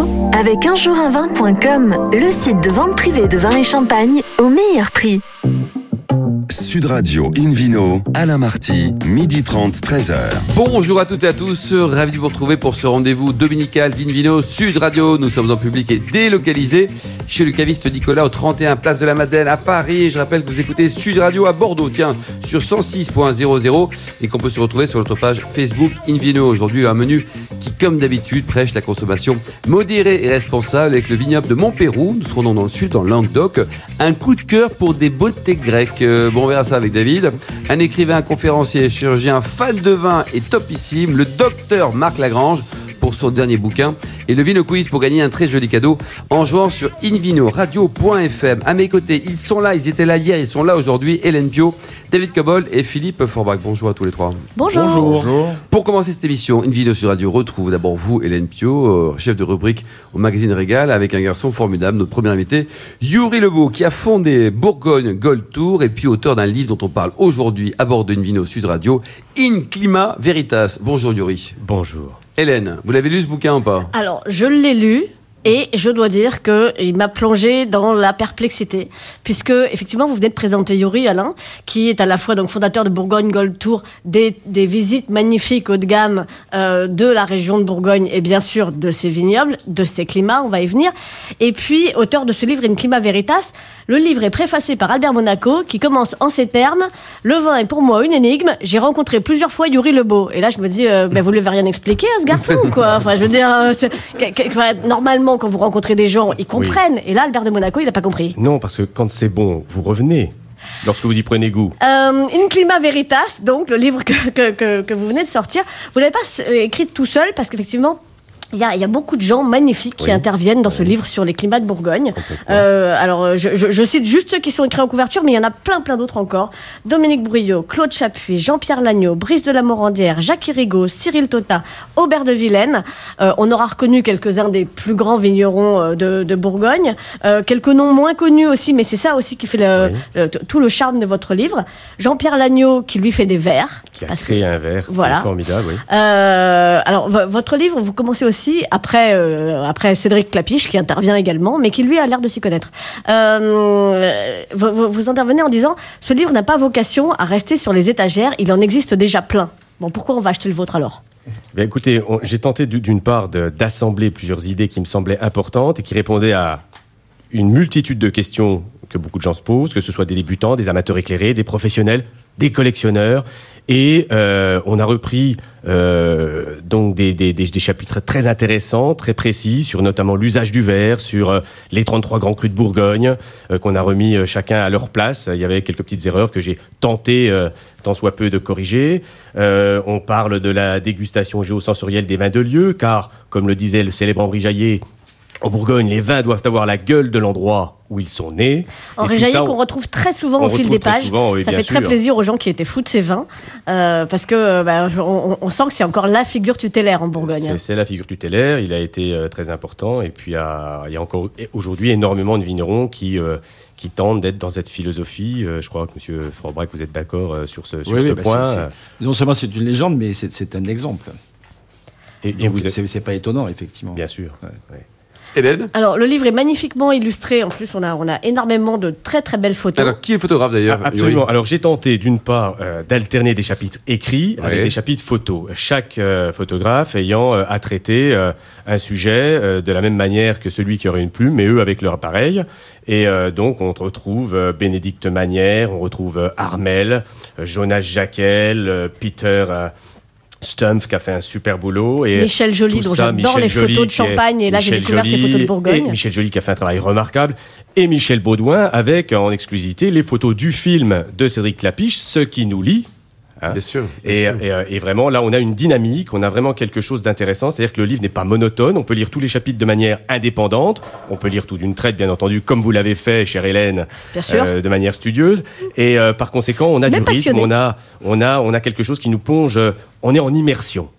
avec unjourunvin.com, le site de vente privée de vin et champagne au meilleur prix. Sud Radio Invino, Alain Marty, 12h30, 13h. Bonjour à toutes et à tous, ravi de vous retrouver pour ce rendez-vous dominical d'Invino Sud Radio. Nous sommes en public et délocalisés chez le caviste Nicolas au 31 Place de la Madeleine à Paris. Je rappelle que vous écoutez Sud Radio à Bordeaux, sur 106.00 et qu'on peut se retrouver sur notre page Facebook Invino. Aujourd'hui, un menu qui, comme d'habitude, prêche la consommation modérée et responsable avec le vignoble de Montpérou. Nous serons dans le sud, dans le Languedoc. Un coup de cœur pour des beautés grecques. On verra ça avec David. Un écrivain, conférencier, chirurgien, fan de vin et topissime, le docteur Marc Lagrange pour son dernier bouquin. Et le Vino Quiz pour gagner un très joli cadeau en jouant sur invinoradio.fm. À mes côtés, ils sont là, ils étaient là hier, ils sont là aujourd'hui. Hélène Pio, David Cobol et Philippe Forbach. Bonjour à tous les trois. Bonjour. Pour commencer cette émission, Invino Sud Radio retrouve d'abord vous, Hélène Pio, chef de rubrique au magazine Régal, avec un garçon formidable, notre premier invité, Yuri Lebeau, qui a fondé Bourgogne Gold Tour et puis auteur d'un livre dont on parle aujourd'hui à bord de Invino Sud Radio, In Clima Veritas. Bonjour Yuri. Bonjour. Hélène, vous l'avez lu ce bouquin ou pas ? Alors, je l'ai lu. Et je dois dire qu'il m'a plongé dans la perplexité, puisque effectivement vous venez de présenter Yuri, Alain, qui est à la fois donc fondateur de Bourgogne Gold Tour, des visites magnifiques haut de gamme de la région de Bourgogne et bien sûr de ses vignobles, de ses climats, on va y venir. Et puis auteur de ce livre In Clima Veritas. Le livre est préfacé par Albert Monaco, qui commence en ces termes: le vin est pour moi une énigme. J'ai rencontré plusieurs fois Yuri Lebeau. Et là je me dis, vous lui avez rien expliqué à ce garçon, quoi. Enfin, je veux dire, normalement, quand vous rencontrez des gens, ils comprennent. Oui. Et là, Albert de Monaco, il n'a pas compris. Non, parce que quand c'est bon, vous revenez. Lorsque vous y prenez goût. In Clima Veritas, donc le livre que vous venez de sortir, vous ne l'avez pas écrit tout seul, parce qu'effectivement, il y a beaucoup de gens magnifiques qui interviennent dans ce livre sur les climats de Bourgogne. Alors, je cite juste ceux qui sont écrits en couverture, mais il y en a plein d'autres encore. Dominique Bruyot, Claude Chapuis, Jean-Pierre Lagneau, Brice de la Morandière, Jacques Irigo, Cyril Tota, Aubert de Vilaine. On aura reconnu quelques-uns des plus grands vignerons de Bourgogne. Quelques noms moins connus aussi, mais c'est ça aussi qui fait tout le charme de votre livre. Jean-Pierre Lagneau, qui lui fait des verres. Qui a créé un verre formidable, oui. Alors, votre livre, vous commencez aussi après Cédric Clapiche, qui intervient également, mais qui lui a l'air de s'y connaître. Vous intervenez en disant: ce livre n'a pas vocation à rester sur les étagères, il en existe déjà plein. Bon, pourquoi on va acheter le vôtre alors ? Bien, écoutez, j'ai tenté d'une part d'assembler plusieurs idées qui me semblaient importantes et qui répondaient à une multitude de questions que beaucoup de gens se posent, que ce soit des débutants, des amateurs éclairés, des professionnels, des collectionneurs. Et on a repris donc des chapitres très intéressants, très précis, sur notamment l'usage du verre, sur les 33 grands crus de Bourgogne, qu'on a remis chacun à leur place. Il y avait quelques petites erreurs que j'ai tenté, tant soit peu, de corriger. On parle de la dégustation géosensorielle des vins de lieu, car, comme le disait le célèbre Henri Jaillet, en Bourgogne, les vins doivent avoir la gueule de l'endroit où ils sont nés. Henri Jaillet, qu'on retrouve très souvent au fil des pages. Ça fait très plaisir aux gens qui étaient fous de ces vins, parce que on sent que c'est encore la figure tutélaire en Bourgogne. C'est la figure tutélaire, il a été très important, et puis il y a encore aujourd'hui énormément de vignerons qui tentent d'être dans cette philosophie. Je crois que M. Forbach, vous êtes d'accord sur ce point. Non seulement c'est une légende, mais c'est un exemple. Et c'est pas étonnant, effectivement. Bien sûr. Ouais. Hélène ? Alors, le livre est magnifiquement illustré. En plus, on a énormément de très très belles photos. Alors, qui est le photographe d'ailleurs ? Absolument. Alors, j'ai tenté d'une part d'alterner des chapitres écrits avec des chapitres photos. Chaque photographe ayant à traiter un sujet de la même manière que celui qui aurait une plume, mais eux avec leur appareil. Et donc, on retrouve Bénédicte Manière, on retrouve Armel, Jonas Jacquel, Peter... Stumpf qui a fait un super boulot. Et Michel Joly, dont j'adore les photos de champagne, et là j'ai découvert ses photos de Bourgogne. Et Michel Joly qui a fait un travail remarquable. Et Michel Baudouin avec en exclusivité les photos du film de Cédric Clapiche, Ce qui nous lie. Hein. Bien sûr. Et vraiment, là, on a une dynamique, on a vraiment quelque chose d'intéressant. C'est-à-dire que le livre n'est pas monotone. On peut lire tous les chapitres de manière indépendante. On peut lire tout d'une traite, bien entendu, comme vous l'avez fait, chère Hélène, de manière studieuse. Et par conséquent, on a du rythme, on a quelque chose qui nous plonge. On est en immersion.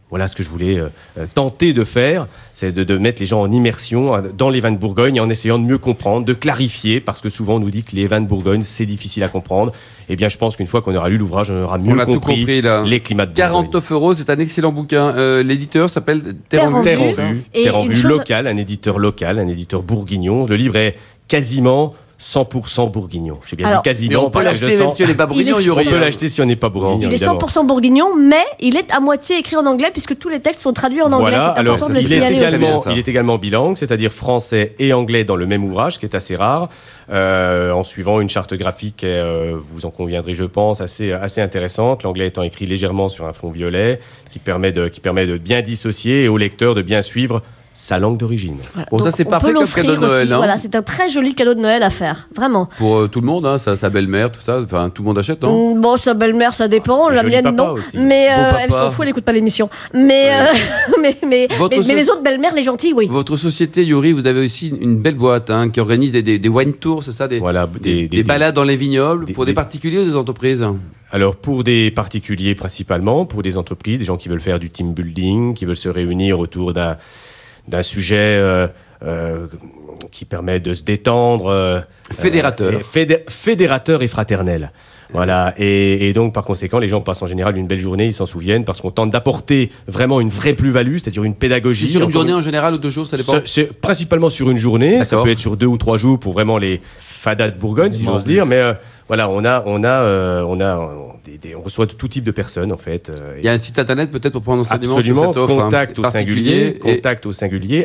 Voilà ce que je voulais tenter de faire, c'est de mettre les gens en immersion dans les vins de Bourgogne en essayant de mieux comprendre, de clarifier, parce que souvent on nous dit que les vins de Bourgogne, c'est difficile à comprendre. Eh bien, je pense qu'une fois qu'on aura lu l'ouvrage, on aura mieux compris les climats de Bourgogne. 49 €, c'est un excellent bouquin. L'éditeur s'appelle Terre en Vue, local, un éditeur local, un éditeur bourguignon. Le livre est quasiment 100% bourguignon. J'ai bien dit quasiment. On peut l'acheter même si on n'est pas bourguignon. On peut l'acheter si on n'est pas bourguignon. Il est 100% bourguignon, mais il est à moitié écrit en anglais puisque tous les textes sont traduits en anglais. Voilà. C'est important de le signaler aussi. Il est également bilingue, c'est-à-dire français et anglais dans le même ouvrage, ce qui est assez rare, en suivant une charte graphique, vous en conviendrez, je pense, assez intéressante. L'anglais étant écrit légèrement sur un fond violet, qui permet de bien dissocier et au lecteur de bien suivre sa langue d'origine. Voilà. Bon, ça c'est parfait comme cadeau de Noël. Aussi, voilà, c'est un très joli cadeau de Noël à faire, vraiment. Pour tout le monde, sa belle-mère, tout ça, enfin tout le monde achète, non? Bon, sa belle-mère, ça dépend, la mienne non. Aussi. Mais elle s'en fout, elle n'écoute pas l'émission. Mais les autres belles-mères, les gentilles, oui. Votre société, Yuri, vous avez aussi une belle boîte qui organise des wine tours, c'est ça, des balades dans les vignobles pour des particuliers ou des entreprises? Alors, pour des particuliers principalement, pour des entreprises, des gens qui veulent faire du team building, qui veulent se réunir autour d'un sujet qui permet de se détendre. Fédérateur. Fédérateur et fraternel. Voilà. Et donc, par conséquent, les gens passent en général une belle journée, ils s'en souviennent, parce qu'on tente d'apporter vraiment une vraie plus-value, c'est-à-dire une pédagogie. C'est sur une journée en général ou 2 jours, ça dépend? C'est principalement sur une journée. D'accord. Ça peut être sur 2 ou 3 jours pour vraiment les fadas de Bourgogne, si j'ose dire. Mais voilà, on reçoit tout type de personnes, en fait. Il y a un site internet peut-être pour prendre enseignement sur cette offre. Absolument, contact au singulier,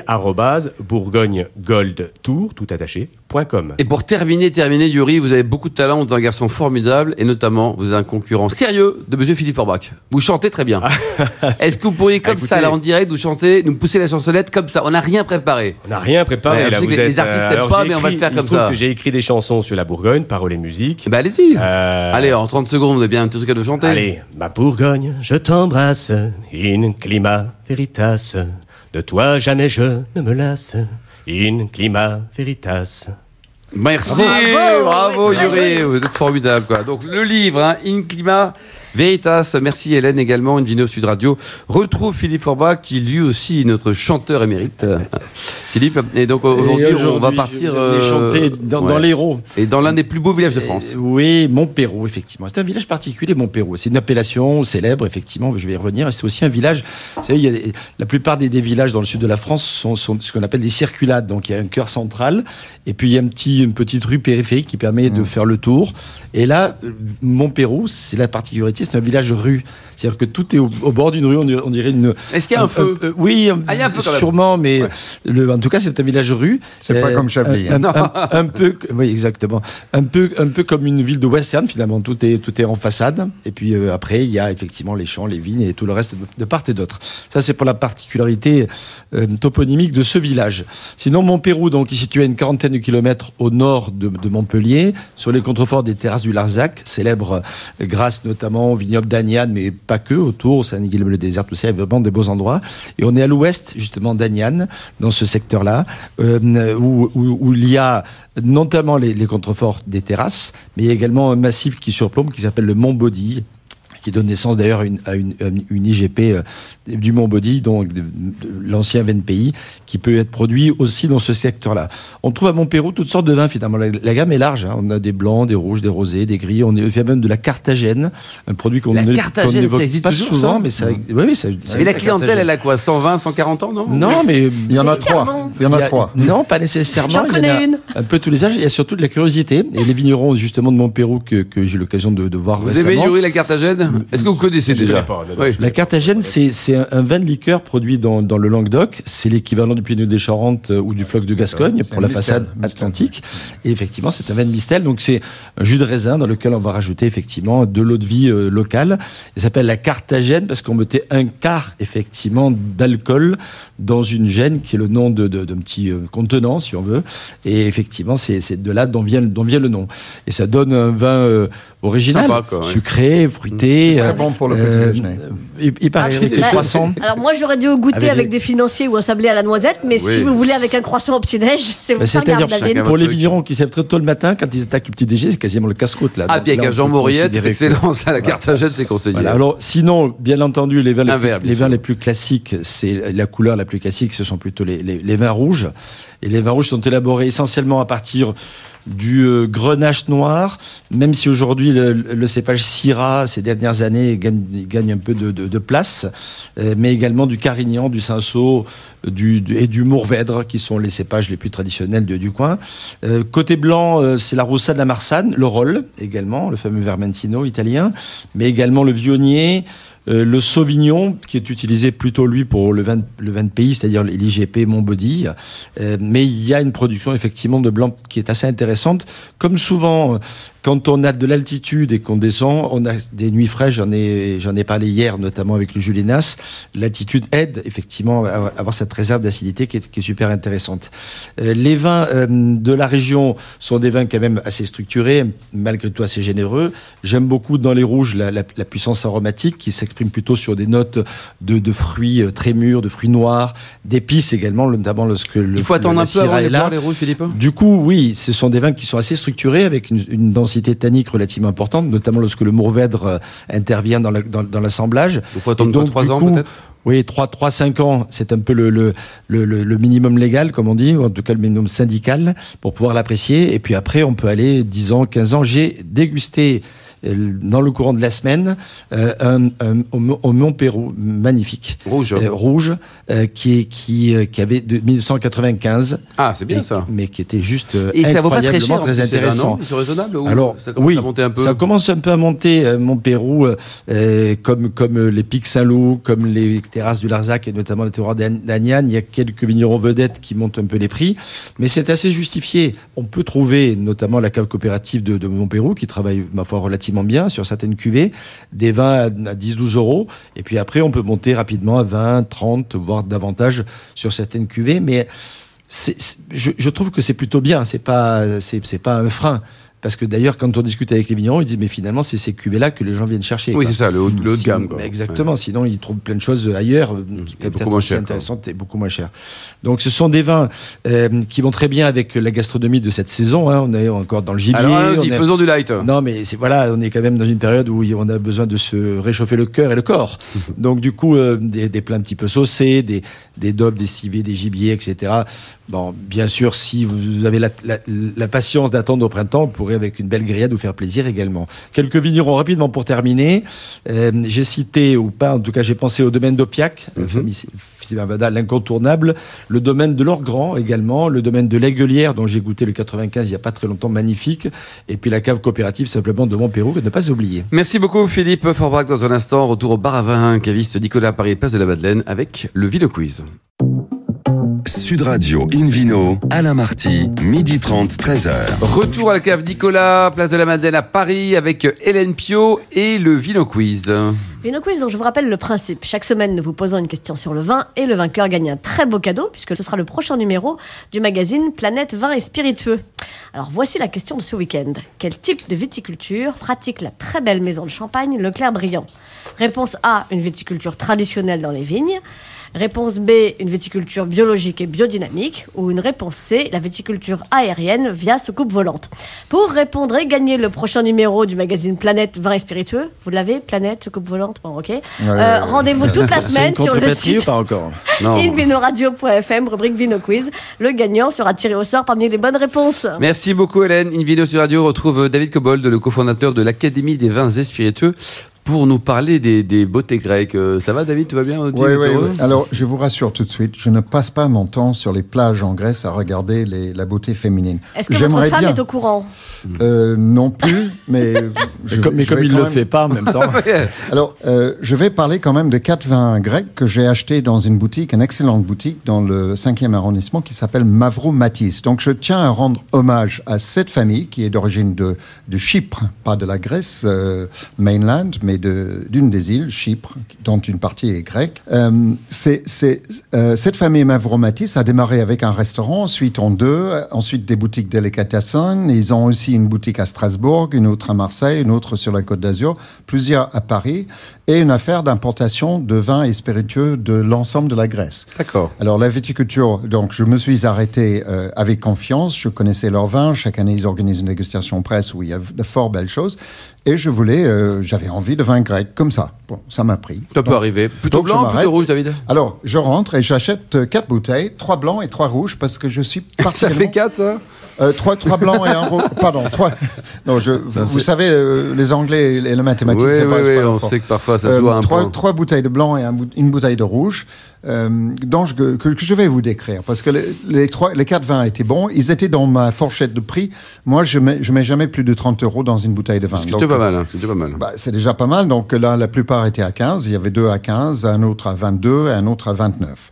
@bourgognegoldtour, toutattaché.com. Et pour terminer, Yuri, vous avez beaucoup de talent, vous êtes un garçon formidable, et notamment, vous êtes un concurrent sérieux de monsieur Philippe Forbach. Vous chantez très bien. Est-ce que vous pourriez, comme ça, là, en direct, vous chanter, nous pousser la chansonnette comme ça? On n'a rien préparé. On n'a rien préparé. Ouais, là, les artistes n'aiment pas, mais on va le faire comme ça. Que j'ai écrit des chansons sur la Bourgogne, paroles et musique. Bah, allez-y. Allez, en 30 secondes, vous avez bien un petit truc à nous chanter. Allez, ma Bourgogne, je t'embrasse, in clima veritas. De toi, jamais je ne me lasse, in clima veritas. Merci, bravo Yuri, vous êtes formidable, quoi. Donc le livre, In Clima Veritas. Merci Hélène également, Invino Sud Radio. Retrouve Philippe Forbach, qui lui aussi est notre chanteur émérite. Philippe, et donc aujourd'hui on va partir chanter dans l'Hérault. Et dans l'un des plus beaux villages de France. Oui, Montpeyroux, effectivement. C'est un village particulier, Montpeyroux. C'est une appellation célèbre, effectivement, je vais y revenir. Et c'est aussi un village, vous savez, la plupart des villages dans le sud de la France sont ce qu'on appelle des circulades. Donc il y a un cœur central, et puis il y a une petite rue périphérique qui permet de faire le tour. Et là, Montpeyroux, c'est la particularité, c'est un village rue. C'est-à-dire que tout est au bord d'une rue, on dirait une... Est-ce qu'il y a un feu? Oui, il y a un feu quand même. Sûrement, mais en tout cas, c'est un village rue. C'est pas comme Chablis. Un peu, oui, exactement. Un peu comme une ville de western, finalement. Tout est en façade. Et puis après, il y a effectivement les champs, les vignes et tout le reste de part et d'autre. Ça, c'est pour la particularité toponymique de ce village. Sinon, Montpeyroux, donc, est situé à une quarantaine de kilomètres au nord de Montpellier, sur les contreforts des terrasses du Larzac, célèbre grâce notamment au vignoble d'Agnan, mais pas que, autour, Saint-Guilhem-le-Désert, tout ça, il y a vraiment de beaux endroits. Et on est à l'ouest, justement, d'Agnan, dans ce secteur-là, où il y a notamment les contreforts des terrasses, mais il y a également un massif qui surplombe, qui s'appelle le Mont Baudy, qui donne naissance d'ailleurs à une IGP du Mont Baudy, donc de l'ancien VNPI, qui peut être produit aussi dans ce secteur-là. On trouve à Montpeyroux toutes sortes de vins, finalement. La gamme est large. On a des blancs, des rouges, des rosés, des gris. On fait même de la Carthagène, un produit qu'on n'évoque pas souvent, mais ça... Oui, ça mais la clientèle, elle a quoi? 120, 140 ans, non? Non, mais... Il y en a 3. Il y en a 3. Non, pas nécessairement. J'en connais une. Un peu tous les âges. Il y a surtout de la curiosité. Et les vignerons, justement, de Montpeyroux, que j'ai eu l'occasion de voir récemment... Vous aimez Yuri la Carthagène? Est-ce que vous connaissez déjà? La Carthagène, c'est un vin de liqueur produit dans le Languedoc. C'est l'équivalent du Pinot des Charentes ou du Floc de Gascogne pour la façade atlantique. Et effectivement, c'est un vin de Mistel. Donc, c'est un jus de raisin dans lequel on va rajouter effectivement de l'eau de vie locale. Il s'appelle la Carthagène parce qu'on mettait un quart effectivement d'alcool dans une gêne qui est le nom d'un petit contenant, si on veut. Et effectivement, c'est de là dont vient le nom. Et ça donne un vin original, sympa, quoi, sucré, fruité. Et très bon pour le petit déjeuner. Il paraît que les croissants. Alors moi j'aurais dû au goûter avec des financiers ou un sablé à la noisette, mais si vous voulez avec un croissant au petit-déj, c'est vous c'est-à-dire David. pour les vignerons qui savent très tôt le matin, quand ils attaquent le petit déjeuner, c'est quasiment le casse-croûte là. Bien qu'un Jean Mauriette, excellent, ça, la Carthagène, c'est conseillé. Voilà. Alors sinon, bien entendu, les vins les plus classiques, c'est la couleur la plus classique, ce sont plutôt les vins rouges. Et les vins rouges sont élaborés essentiellement à partir du grenache noir, même si aujourd'hui le cépage Syrah, ces dernières années, gagne un peu de place, mais également du Carignan, du Cinsault et du Mourvèdre, qui sont les cépages les plus traditionnels du coin. Côté blanc, c'est la Rossa de la Marsanne, le Rolle également, le fameux Vermentino italien, mais également le Viognier, le Sauvignon, qui est utilisé plutôt, lui, pour le vin de pays, c'est-à-dire l'IGP Montbaudy. Mais il y a une production, effectivement, de blanc qui est assez intéressante. Comme souvent, quand on a de l'altitude et qu'on descend, on a des nuits fraîches, j'en ai parlé hier, notamment avec le Julinas. L'altitude aide, effectivement, à avoir cette réserve d'acidité qui est super intéressante. Les vins de la région sont des vins quand même assez structurés, malgré tout assez généreux. J'aime beaucoup dans les rouges la puissance aromatique qui s'exprime plutôt sur des notes de fruits très mûrs, de fruits noirs, d'épices également, notamment lorsque il faut attendre un peu avant de boire les rouges, Philippe. Du coup, oui, ce sont des vins qui sont assez structurés avec une densité tannique relativement importante, notamment lorsque le Mourvèdre intervient dans l'assemblage. Il faut attendre 3 ans peut-être. Oui, 3-5 ans, c'est un peu le minimum légal, comme on dit, ou en tout cas le minimum syndical, pour pouvoir l'apprécier. Et puis après, on peut aller 10 ans, 15 ans. J'ai dégusté dans le courant de la semaine au Montpérou, magnifique. Rouge, qui avait de 1995. Ah, c'est bien ça. Mais qui était juste et ça vaut pas très cher, très intéressant. C'est raisonnable ou alors, ça commence à monter un peu. Ça commence un peu à monter, Montpérou, comme les Pics Saint-Loup, comme les terrasses du Larzac et notamment les terroirs d'Agnan. Il y a quelques vignerons vedettes qui montent un peu les prix, mais c'est assez justifié. On peut trouver notamment la cave coopérative de Montpérou qui travaille, ma foi, relativement bien sur certaines cuvées, des vins à 10-12 euros, et puis après on peut monter rapidement à 20, 30, voire davantage sur certaines cuvées, mais je trouve que c'est plutôt bien, c'est pas un frein. Parce que d'ailleurs, quand on discute avec les vignerons, ils disent mais finalement, c'est ces cuvées-là que les gens viennent chercher. Oui, c'est ça, le haut de gamme. Quoi. Exactement. Ouais. Sinon, ils trouvent plein de choses ailleurs qui peuvent être aussi intéressantes et beaucoup moins chères. Donc, ce sont des vins qui vont très bien avec la gastronomie de cette saison. Hein. On est encore dans le gibier. Alors, faisons du light. Non, mais on est quand même dans une période où on a besoin de se réchauffer le cœur et le corps. Donc, du coup, des plats un petit peu saucés, des daubes, des civets, des gibiers, etc. Bon, bien sûr, si vous avez la patience d'attendre au printemps, vous pourrez avec une belle grillade vous faire plaisir également. Quelques vignerons rapidement pour terminer. J'ai cité, ou pas, en tout cas j'ai pensé au domaine d'Opiac, l'incontournable, le domaine de l'Orgrand également, le domaine de l'Aiguelière dont j'ai goûté le 95 il n'y a pas très longtemps, magnifique, et puis la cave coopérative simplement de Montpérou, à ne pas oublier. Merci beaucoup Philippe Forbrac. Dans un instant, retour au bar à vin, caviste Nicolas Paris, place de la Madeleine avec le Vino Quiz. Sud Radio Invino, Alain Marty, 12h30, 13h. Retour à la cave Nicolas, place de la Madeleine à Paris avec Hélène Pio et le Vino Quiz. Vino Quiz, donc je vous rappelle le principe. Chaque semaine, nous vous posons une question sur le vin et le vainqueur gagne un très beau cadeau puisque ce sera le prochain numéro du magazine Planète Vin et Spiritueux. Alors voici la question de ce week-end. Quel type de viticulture pratique la très belle maison de Champagne Leclerc Briand ? Réponse A, une viticulture traditionnelle dans les vignes. Réponse B, une viticulture biologique et biodynamique. Ou une réponse C, la viticulture aérienne via soucoupe volante. Pour répondre et gagner le prochain numéro du magazine Planète Vin et Spiritueux, vous l'avez, Planète, soucoupe volante, bon ok. Rendez-vous toute la semaine sur le site invinoradio.fm, rubrique Vino Quiz. Le gagnant sera tiré au sort parmi les bonnes réponses. Merci beaucoup Hélène. Invino sur Radio retrouve David Cobold, le cofondateur de l'Académie des vins et spiritueux, pour nous parler des beautés grecques. Ça va David, tout va bien? Oui. Alors je vous rassure tout de suite, je ne passe pas mon temps sur les plages en Grèce à regarder la beauté féminine. Est-ce que votre femme est au courant? Non plus, mais... comme il ne le fait pas en même temps. Alors je vais parler quand même de 4 vins grecs que j'ai achetés dans une boutique, une excellente boutique dans le 5e arrondissement qui s'appelle Mavromatis. Donc je tiens à rendre hommage à cette famille qui est d'origine de Chypre, pas de la Grèce mainland, mais mais d'une des îles, Chypre, dont une partie est grecque. Cette famille Mavromatis a démarré avec un restaurant, ensuite en deux, ensuite des boutiques délicatessen. Ils ont aussi une boutique à Strasbourg, une autre à Marseille, une autre sur la Côte d'Azur, plusieurs à Paris, et une affaire d'importation de vins et spiritueux de l'ensemble de la Grèce. D'accord. Alors la viticulture, donc je me suis arrêté avec confiance, je connaissais leurs vins, chaque année ils organisent une dégustation presse où il y a de fort belles choses, et j'avais envie de vin grec, comme ça. Bon, ça m'a pris. Ça peut arriver. Plutôt blanc ou plutôt rouge, David? Alors, je rentre et j'achète 4 bouteilles, 3 blancs et 3 rouges, parce que je suis particulièrement... Ça fait 4, ça? 3 blancs et un rouge. Pardon, 3. Non, vous savez, les Anglais et les mathématiques, oui, c'est pas on sait que parfois ça se voit un peu. 3 bouteilles de blanc et une bouteille de rouge, que je vais vous décrire. Parce que les 4 vins étaient bons. Ils étaient dans ma fourchette de prix. Moi, je mets jamais plus de 30 € dans une bouteille de vin. C'est déjà pas mal. C'est déjà pas mal. Donc là, la plupart étaient à 15. Il y avait 2 à 15, un autre à 22 et un autre à 29.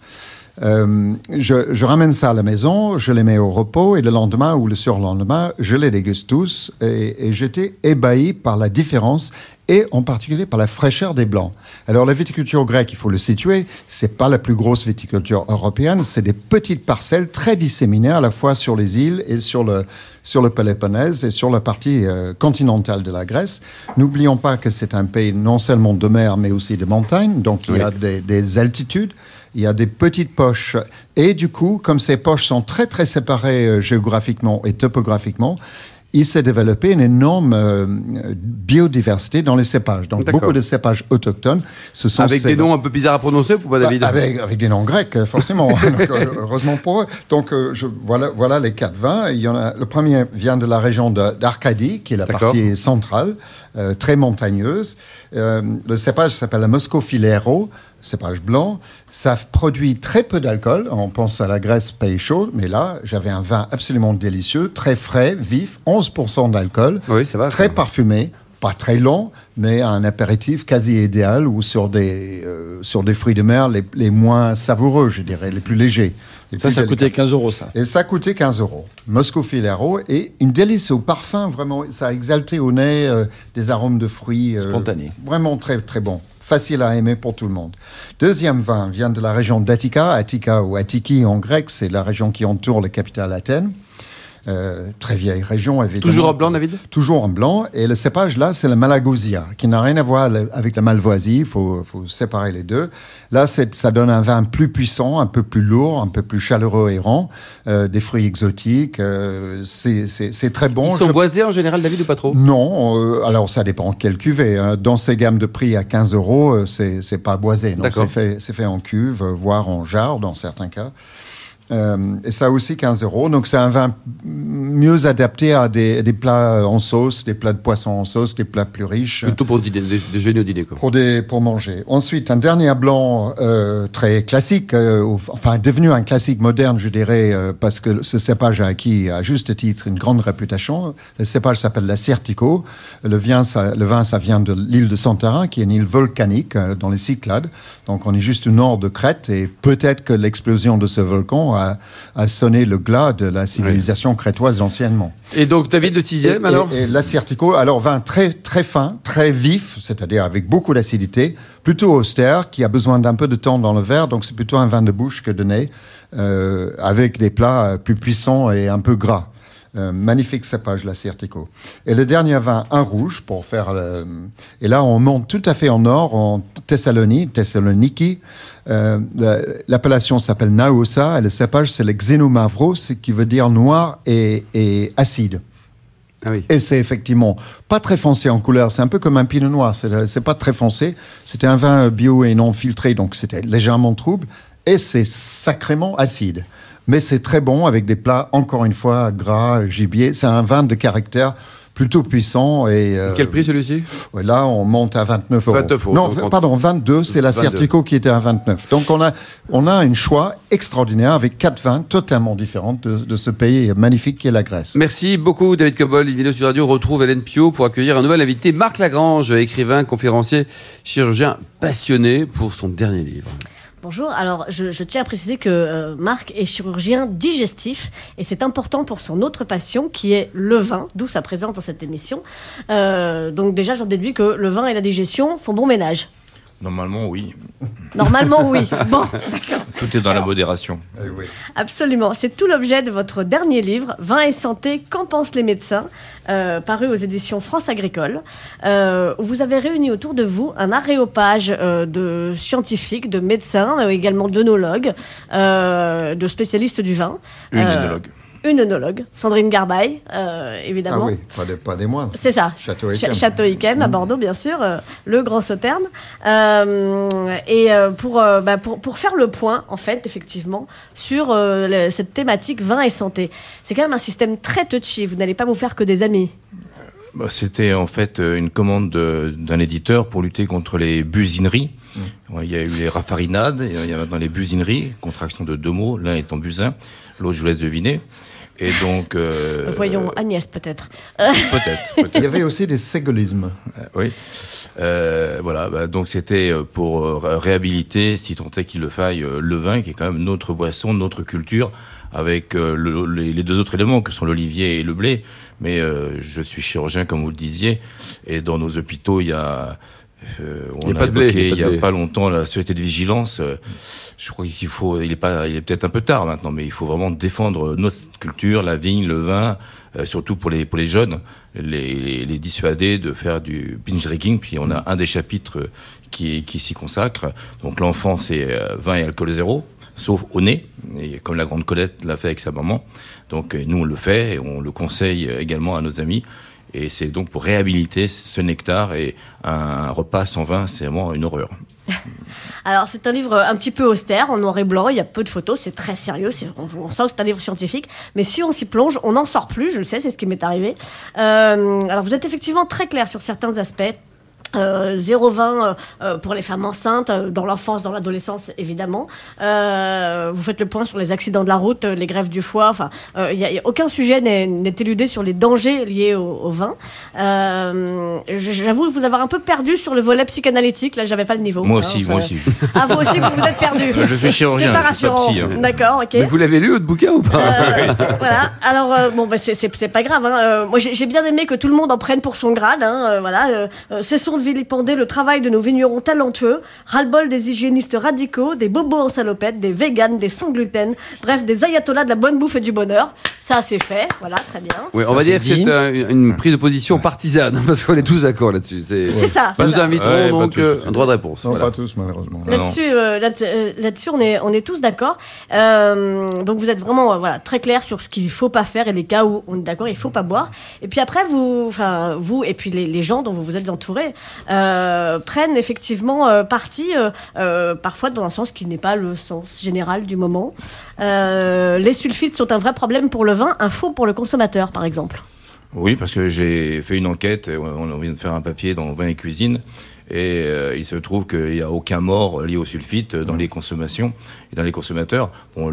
Je ramène ça à la maison, je les mets au repos et le lendemain ou le surlendemain, je les déguste tous et j'étais ébahi par la différence et en particulier par la fraîcheur des blancs. Alors la viticulture grecque, il faut le situer, c'est pas la plus grosse viticulture européenne, c'est des petites parcelles très disséminées à la fois sur les îles et sur le Péloponnèse et sur la partie continentale de la Grèce. N'oublions pas que c'est un pays non seulement de mer mais aussi de montagne, donc il y a des altitudes. Il y a des petites poches. Et du coup, comme ces poches sont très, très séparées géographiquement et topographiquement, il s'est développé une énorme biodiversité dans les cépages. Donc, beaucoup de cépages autochtones. Avec des noms un peu bizarres à prononcer, pour David? Avec des noms grecs, forcément. Donc, heureusement pour eux. Donc, voilà les 4 vins. Le premier vient de la région d'Arcadie, qui est la partie centrale, très montagneuse. Le cépage s'appelle la Moscofilero. Cépage blanc, ça produit très peu d'alcool. On pense à la Grèce, pays chaud, mais là, j'avais un vin absolument délicieux, très frais, vif, 11% d'alcool, très parfumé, pas très long, mais un apéritif quasi idéal ou sur des fruits de mer les moins savoureux, je dirais, les plus légers. Ça coûtait 15 €, ça. Et ça coûtait 15 €. Moscofilero et une délice au parfum, vraiment, ça a exalté au nez des arômes de fruits. Spontanés. Vraiment très, très bon. Facile à aimer pour tout le monde. Deuxième vin vient de la région d'Attika. Attika ou Attiki en grec, c'est la région qui entoure la capitale Athènes. Très vieille région, évidemment. Toujours en blanc, David? Toujours en blanc. Et le cépage, là, c'est le Malagousia, qui n'a rien à voir avec la Malvoisie. Il faut séparer les deux. Là, ça donne un vin plus puissant, un peu plus lourd, un peu plus chaleureux et rond. Des fruits exotiques. C'est très bon. Ils sont boisés en général, David, ou pas trop? Non. Alors, ça dépend quelle cuvée. Dans ces gammes de prix à 15 €, c'est pas boisé. Non, c'est fait en cuve, voire en jarre, dans certains cas. Et ça aussi 15 €. Donc c'est un vin mieux adapté à des plats en sauce, des plats de poisson en sauce, des plats plus riches. Plutôt pour déjeuner ou dîner, quoi. Pour manger. Ensuite, un dernier blanc très classique, devenu un classique moderne, je dirais, parce que ce cépage a acquis à juste titre une grande réputation. Le cépage s'appelle la Certico. Le vin, ça vient de l'île de Santorin, qui est une île volcanique dans les Cyclades. Donc on est juste au nord de Crète et peut-être que l'explosion de ce volcan a sonné le glas de la civilisation crétoise anciennement. Et donc David, le 6e alors? Et l'Assyrtiko, alors vin très très fin, très vif, c'est-à-dire avec beaucoup d'acidité, plutôt austère, qui a besoin d'un peu de temps dans le verre, donc c'est plutôt un vin de bouche que de nez, avec des plats plus puissants et un peu gras. Magnifique cépage, l'Assyrtiko. Et le dernier vin, un rouge, pour faire... et là, on monte tout à fait en nord, en Thessaloniki. L'appellation s'appelle Naousa, et le cépage, c'est le Xenomavro, ce qui veut dire noir et acide. Ah oui. Et c'est effectivement pas très foncé en couleur, c'est un peu comme un pinot noir, c'est pas très foncé. C'était un vin bio et non filtré, donc c'était légèrement trouble, et c'est sacrément acide. Mais c'est très bon avec des plats, encore une fois, gras, gibier. C'est un vin de caractère plutôt puissant. Et quel prix celui-ci? Là, on monte à 29 €. 29 €. Non, pardon, 22, c'est l'Assyrtiko qui était à 29. Donc on a un choix extraordinaire avec 4 vins totalement différents de ce pays magnifique qui est la Grèce. Merci beaucoup David Cobol. InVino Sud Radio retrouve Hélène Pio pour accueillir un nouvel invité, Marc Lagrange, écrivain, conférencier, chirurgien passionné pour son dernier livre. Bonjour, alors je tiens à préciser que Marc est chirurgien digestif et c'est important pour son autre passion qui est le vin, d'où sa présence dans cette émission. Donc déjà j'en déduis que le vin et la digestion font bon ménage. Normalement, oui. Normalement, oui. Bon, d'accord. Tout est dans la modération. Oui. Absolument. C'est tout l'objet de votre dernier livre, Vin et santé, qu'en pensent les médecins, paru aux éditions France Agricole. Où vous avez réuni autour de vous un aréopage de scientifiques, de médecins, également d'œnologues, de spécialistes du vin. Une œnologue, Sandrine Garbaille, évidemment. Ah oui, pas des moindres. C'est ça. Château-Yquem, à Bordeaux, bien sûr, le Grand Sauterne. Pour faire le point, en fait, effectivement, sur cette thématique vin et santé. C'est quand même un système très touchy. Vous n'allez pas vous faire que des amis. C'était en fait une commande d'un éditeur pour lutter contre les busineries. Il y a eu les raffarinades, il y a maintenant les busineries, contraction de deux mots, l'un étant busin, l'autre je vous laisse deviner. Et donc, voyons Agnès peut-être. Peut-être. Il y avait aussi des ségolismes. Oui. Donc c'était pour réhabiliter, si tant est qu'il le faille, le vin, qui est quand même notre boisson, notre culture, avec les deux autres éléments que sont l'olivier et le blé. Mais je suis chirurgien, comme vous le disiez, et dans nos hôpitaux, il y a... on a évoqué il y a pas longtemps la société de vigilance. Je crois il est peut-être un peu tard maintenant, mais il faut vraiment défendre notre culture, la vigne, le vin, surtout pour les jeunes, les dissuader de faire du binge drinking. Puis on a un des chapitres qui s'y consacre. Donc l'enfant, c'est vin et alcool zéro, sauf au nez, et comme la grande Colette l'a fait avec sa maman. Donc nous on le fait et on le conseille également à nos amis. Et c'est donc pour réhabiliter ce nectar, et un repas sans vin, c'est vraiment une horreur. Alors c'est un livre un petit peu austère, en noir et blanc, il y a peu de photos, c'est très sérieux, on sent que c'est un livre scientifique, mais si on s'y plonge, on n'en sort plus, je le sais, c'est ce qui m'est arrivé. Alors vous êtes effectivement très clair sur certains aspects. 0,20 pour les femmes enceintes, dans l'enfance, dans l'adolescence, évidemment. Vous faites le point sur les accidents de la route, les greffes du foie. Enfin, y a aucun sujet n'est éludé sur les dangers liés au vin. J'avoue vous avoir un peu perdu sur le volet psychanalytique. Là, j'avais pas le niveau. Moi aussi. Ah, vous aussi, vous êtes perdu. Je suis chirurgien, je suis pas rassurant. D'accord, ok. Mais vous l'avez lu, votre bouquin, ou pas? Voilà. Alors, c'est pas grave. Moi, j'ai bien aimé que tout le monde en prenne pour son grade. Cessons de vilipender le travail de nos vignerons talentueux, ras-le-bol des hygiénistes radicaux, des bobos en salopette, des véganes, des sans gluten, bref, des ayatollahs de la bonne bouffe et du bonheur. Ça, c'est fait, voilà, très bien. Oui, on va dire que c'est une prise de position partisane, parce qu'on est tous d'accord là-dessus. C'est ça. Nous inviterons donc un droit de réponse. Non, voilà. Pas tous, malheureusement. Là-dessus, on est tous d'accord. Donc vous êtes vraiment très clair sur ce qu'il ne faut pas faire et les cas où on est d'accord, il ne faut pas boire. Et puis après, vous et puis les gens dont vous vous êtes entourés, prennent effectivement parti, parfois dans un sens qui n'est pas le sens général du moment. Les sulfites sont un vrai problème pour le vin, un faux pour le consommateur, par exemple. Oui, parce que j'ai fait une enquête, on vient de faire un papier dans Vin et Cuisine, et il se trouve qu'il n'y a aucun mort lié au sulfite dans les consommations et dans les consommateurs. Bon,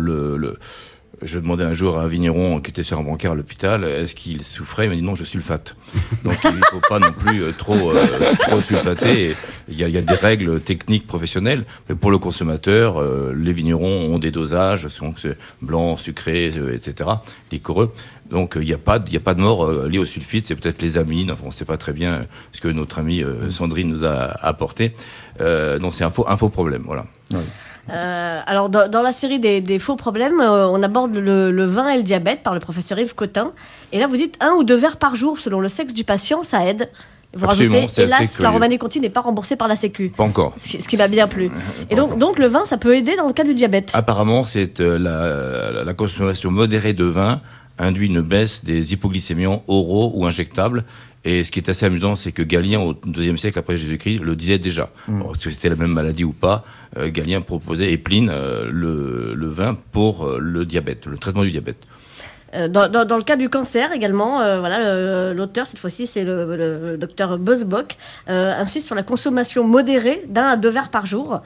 je demandais un jour à un vigneron qui était sur un brancard à l'hôpital, est-ce qu'il souffrait? Il m'a dit non, je sulfate. Donc il ne faut pas non plus trop sulfater. Il y a des règles techniques professionnelles, mais pour le consommateur, les vignerons ont des dosages, donc blanc, sucré, etc., liquoreux. Donc il n'y a pas de mort liée au sulfite, c'est peut-être les amines, enfin on ne sait pas très bien ce que notre amie Sandrine nous a apporté. Donc c'est un faux problème, voilà. Oui. Alors dans la série des faux problèmes, on aborde le vin et le diabète par le professeur Yves Cotin. Et là vous dites 1 ou 2 verres par jour selon le sexe du patient, ça aide. Vous rajoutez, hélas, la Romanée Conti n'est pas remboursée par la Sécu. Pas encore. Ce qui m'a bien plu. Et donc le vin, ça peut aider dans le cas du diabète. Apparemment, c'est la consommation modérée de vin induit une baisse des hypoglycémiants oraux ou injectables. Et ce qui est assez amusant, c'est que Galien, au IIe siècle après Jésus-Christ, le disait déjà. Alors, est-ce que c'était la même maladie ou pas, Galien proposait, et Pline, le vin pour le diabète, le traitement du diabète. Dans le cas du cancer également, l'auteur, cette fois-ci, c'est le docteur Bosbock, insiste sur la consommation modérée d'1 à 2 verres par jour.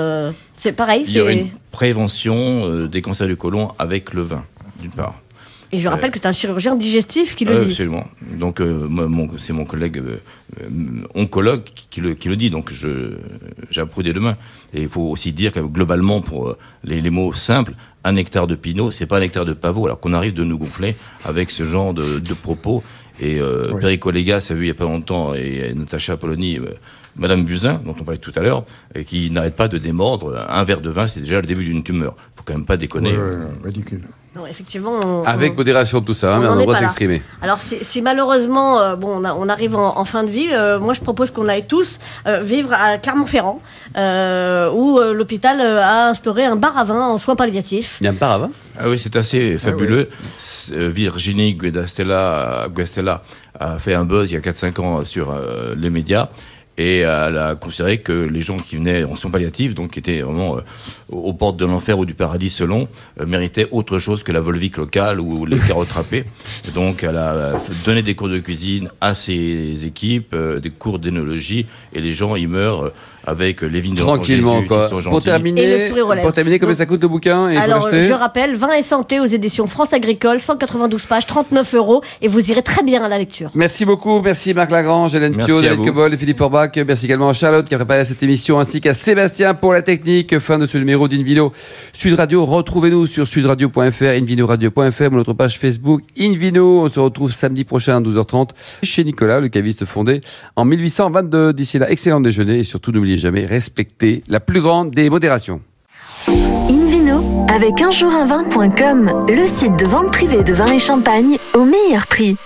C'est pareil. Il y aurait une prévention des cancers du côlon avec le vin, d'une part. Et je rappelle que c'est un chirurgien digestif qui le dit. Absolument. Donc, c'est mon collègue oncologue qui le dit. Donc, j'ai approuvé des deux mains. Et il faut aussi dire que globalement, pour les mots simples, un hectare de pinot, c'est pas un hectare de pavot. Alors qu'on arrive de nous gonfler avec ce genre de propos. Et Perico Légas a vu il y a pas longtemps, et Natacha Polony, Madame Buzyn, dont on parlait tout à l'heure, et qui n'arrête pas de démordre. Un verre de vin, c'est déjà le début d'une tumeur. Faut quand même pas déconner. Ridicule. Non, effectivement. Avec modération, tout ça, mais on a le droit de s'exprimer. Alors, si malheureusement, on arrive en fin de vie, moi, je propose qu'on aille tous vivre à Clermont-Ferrand, où l'hôpital a instauré un bar à vin en soins palliatifs. Il y a un bar à vin ? Ah oui, c'est assez fabuleux. Virginie Guestella a fait un buzz il y a 4-5 ans sur les médias. Et elle a considéré que les gens qui venaient en soins palliatifs, donc qui étaient vraiment aux portes de l'enfer ou du paradis selon, méritaient autre chose que la Volvic locale ou les carottes râpées. Donc elle a donné des cours de cuisine à ses équipes, des cours d'énologie, et les gens y meurent avec les vignes de tranquillement, Jésus, quoi. Pour terminer, combien ça coûte le bouquin et alors, faut je rappelle, Vin et Santé aux éditions France Agricole, 192 pages, 39 €, et vous irez très bien à la lecture. Merci beaucoup, merci Marc Lagrange, Hélène Pio, David Cobol et Philippe Forbach. Merci également à Charlotte qui a préparé cette émission, ainsi qu'à Sébastien pour la technique. Fin de ce numéro d'Invino Sud Radio. Retrouvez-nous sur sudradio.fr, invinoradio.fr, notre page Facebook Invino. On se retrouve samedi prochain à 12h30 chez Nicolas, le caviste fondé en 1822. D'ici là, excellent déjeuner et surtout n'oubliez jamais, respectez la plus grande des modérations. Invino avec unjour-un-vin.com, le site de vente privée de vin et champagne au meilleur prix.